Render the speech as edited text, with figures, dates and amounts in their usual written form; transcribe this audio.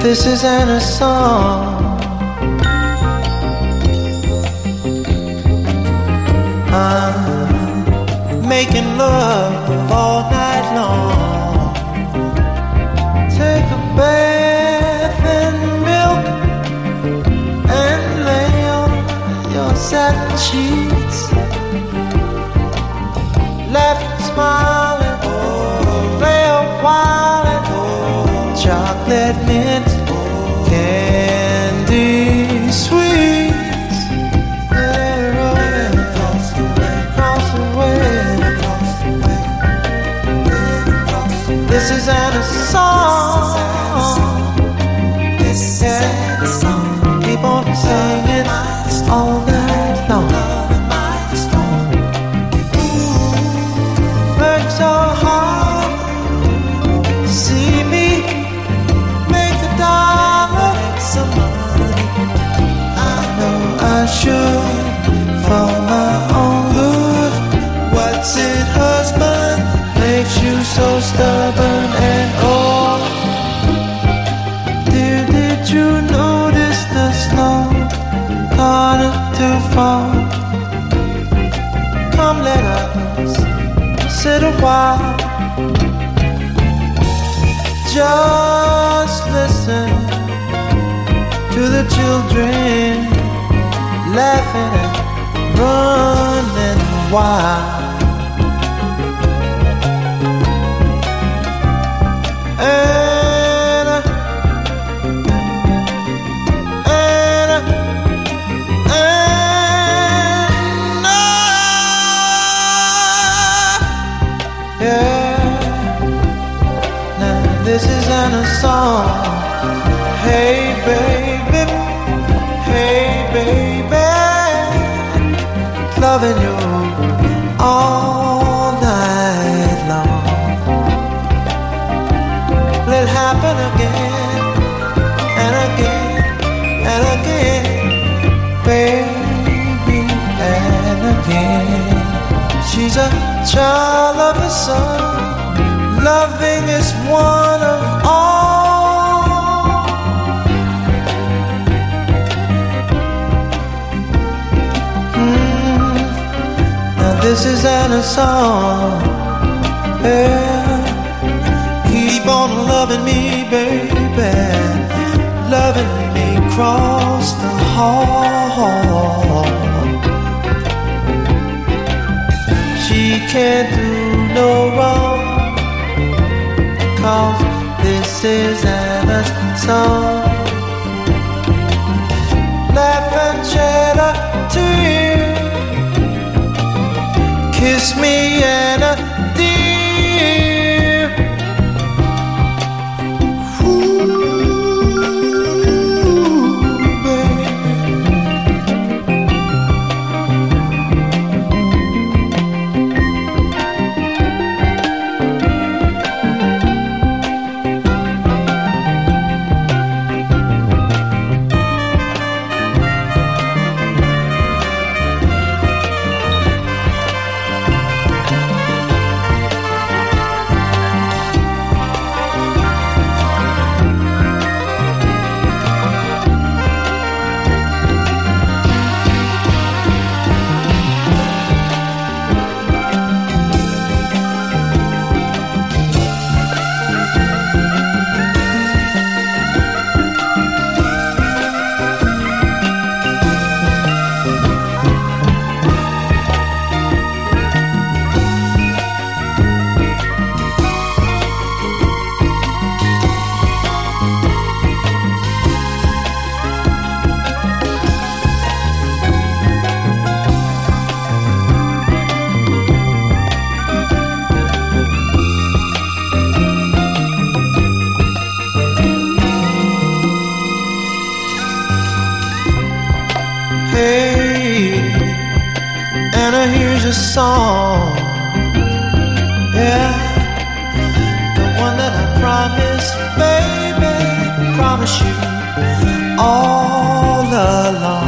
This isn't a song. I'm making love all night long. Take a bath in milk and lay on your satin sheets. Laugh and smile and play a while and chocolate mint candy sweets. They're rolling across the way. This isn't a song. Keep on singing all night long. Work so hard, see me make $1. Some money. I know I should for my own good. What's it, husband, makes you so stubborn and old? Dear, did you notice the snow started to fall? Come, let us sit a while. Just listen to the children laughing and running wild. This isn't a song. Hey baby, loving you all night long. Let it happen again and again and again, baby, and again. She's a child of the sun. Loving is one of all. Now this isn't a song. Yeah. Keep on loving me, baby. Loving me across the hall. She can't do no wrong, 'cause this isn't a song. Laugh and shed a tear, kiss me and a dear. Ooh, baby. Here's a song, yeah, the one that I promised, baby, promise you all along.